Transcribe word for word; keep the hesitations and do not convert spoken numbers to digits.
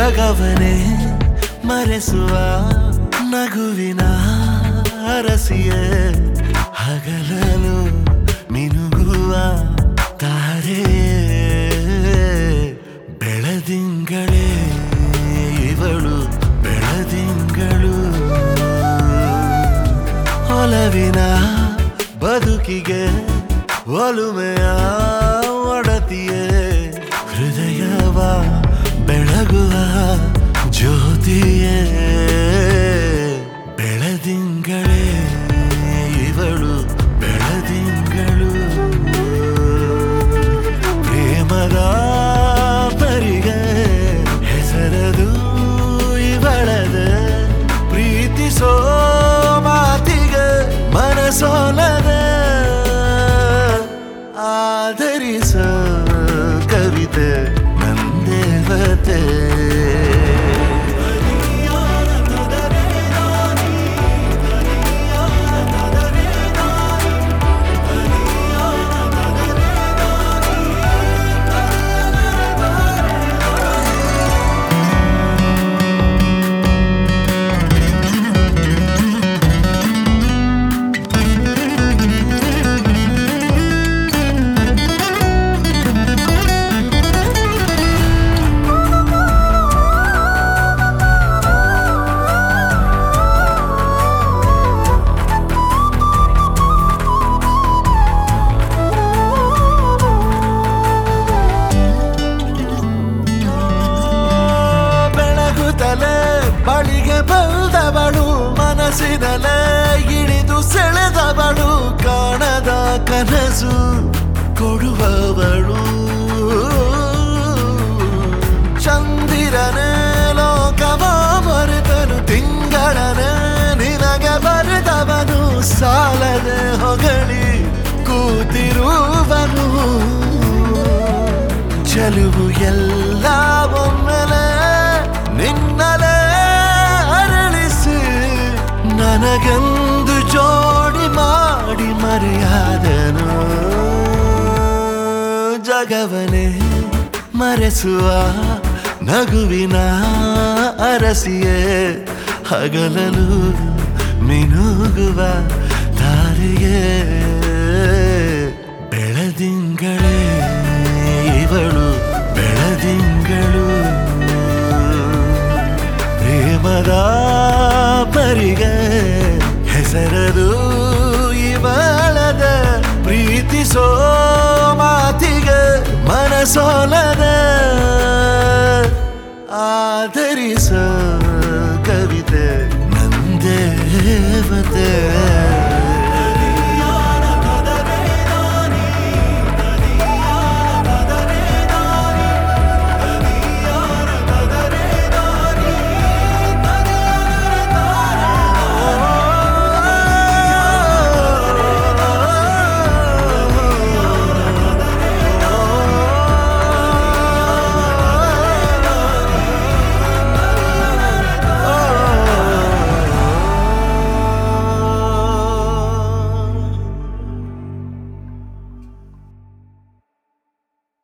ಜಗವನೇ ಮರೆಸುವ ನಗುವಿನ ಅರಸಿಯೇ ಹಗಲಲು ಮಿನುಗುವ ತಾರೆಯೇ ಬೆಳದಿಂಗಳೇ ಇವಳು ಬೆಳದಿಂಗಳು ಒಲವಿನ ಬದುಕಿಗೆ ಒಲುಮೆಯ ಒಡತಿಯೇ ಹೃದಯವ ಬೆಳಗುವ ಜ್ಯೋತಿಯೇ ಬೆಳದಿಂಗಳೇ ಇವಳು ಬೆಳದಿಂಗಳು ಪ್ರೇಮದ ಪರಿಗೆ ಹೆಸರದು ಇವಳದ ಪ್ರೀತಿಸೋ ಮಾತಿಗೆ ಮನಸೋಲದ ಆಧರಿಸೋ ಕವಿತೆ ನಂದೇವತೆ ಬಳಿಗೆ ಬಂದವಳು ಮನಸ್ಸಿನಲ್ಲೇ ಇಳಿದು ಸೆಳೆದವಳು ಕಾಣದ ಕನಸು ಕೊಡುವವಳು ಚಂದಿರನೇ ಲೋಕವ ಮರೆತನು ತಿಂಗಳನೇ ನಿನಗೆ ಬರೆದವನು ಸಾಲದೆ ಹೊಗಳಿ ಕೂತಿರುವನು ಚೆಲುವು ಎಲ್ಲ ಒಮ್ಮೆಲೆ ನಿನ್ನಲೇ ನನಗೆಂದು ಜೋಡಿ ಮಾಡಿ ಮರೆಯಾದನು ಜಗವನೇ ಮರೆಸುವ ನಗುವಿನ ಅರಸಿಯೇ ಹಗಲಲು ಮಿನುಗುವ ತಾರೆಯೇ ಬೆಳದಿಂಗಳೇ ಇವಳು ಬೆಳದಿಂಗಳು ಪ್ರೇಮದ ಪರಿಗೆ ಹೆಸರದು ಇವಳದ ಪ್ರೀತಿಸೋ ಮಾತಿಗೆ ಮನಸೋಲದ ಆಧರಿಸೋ ಕವಿತೆ ನಂದೇವತೆ